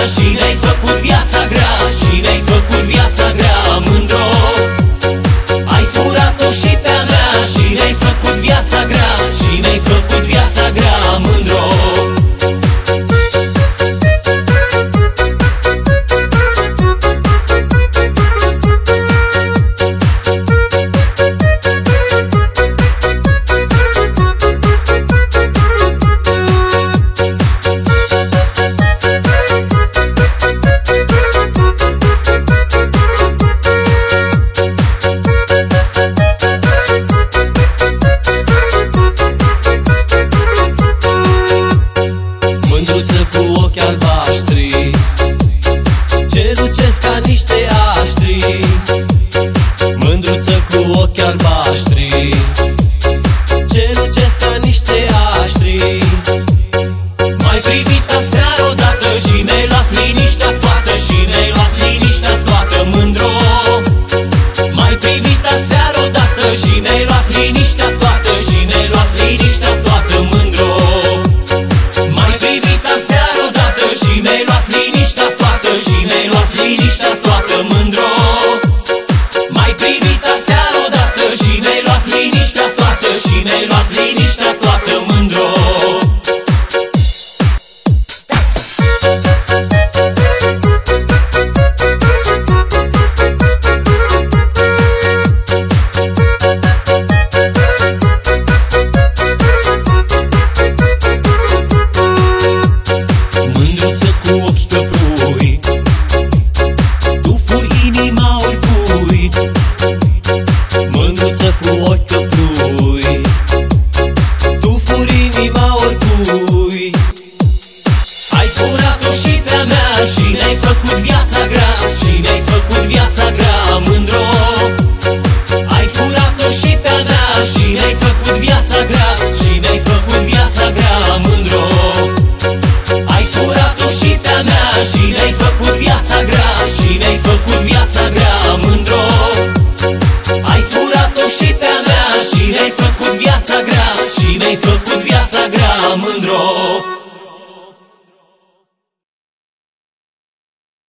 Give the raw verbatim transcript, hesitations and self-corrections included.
și mi-ai făcut viața grea, și mi-ai făcut viața grea, mândro. Ai furat-o și pe-a mea și mi-ai făcut viața grea, și mi-ai făcut viața grea, mândro. Ce lucesc ca niște aștri, mândruță cu ochi albaștri. Ce lucesc ca niște aștri. M-ai privit aseară odată și mi-ai luat liniștea toată, și mi-ai luat liniștea toată, mândro. M-ai privit aseară odată și mi-ai luat liniștea toată, și mi-ai luat liniștea toată, mândro. M-ai privit aseară odată și mi-ai luat liniștea toată, și mi-ai luat liniștea toată, mândro. M-ai privit aseară odată și mi-ai luat liniștea toată, și mi-ai luat liniștea toată, mândro. Mândruță cu ochi căprui, tu furi inima oricui. Ai furat-o și pe-a mea și mi-ai făcut viața grea, și mi-ai făcut viața grea, mândro. Ai furat-o și pe-a mea și mi-ai făcut viața grea, și mi-ai făcut viața grea, mândro. Ai furat-o și pe-a mea și mi-ai făcut viața grea, și mi-ai făcut viața grea, mândro. Ai furat-o și pe-a mea și mi-ai făcut viața grea, și mi-ai făcut viața